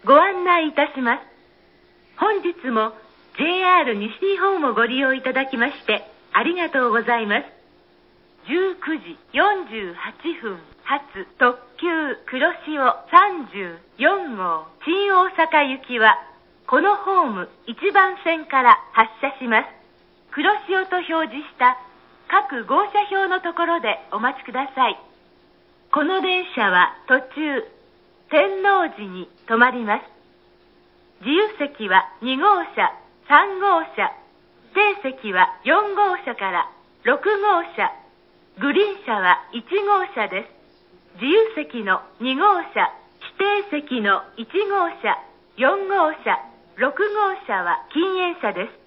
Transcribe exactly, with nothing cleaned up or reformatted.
ご案内いたします。本日も ジェイアール 西日本をご利用いただきましてありがとうございます。じゅうくじよんじゅうはっぷん発特急黒潮さんじゅうよんごう新大阪行きはこのホームいちばん線から発車します。黒潮と表示した各号車表のところでお待ちください。この電車は途中天王寺に停まります。自由席はにごうしゃ、さんごうしゃ、定席はよんごうしゃからろくごうしゃ、グリーン車はいちごうしゃです。自由席のにごうしゃ、指定席のいちごうしゃ、よんごうしゃ、ろくごうしゃは禁煙車です。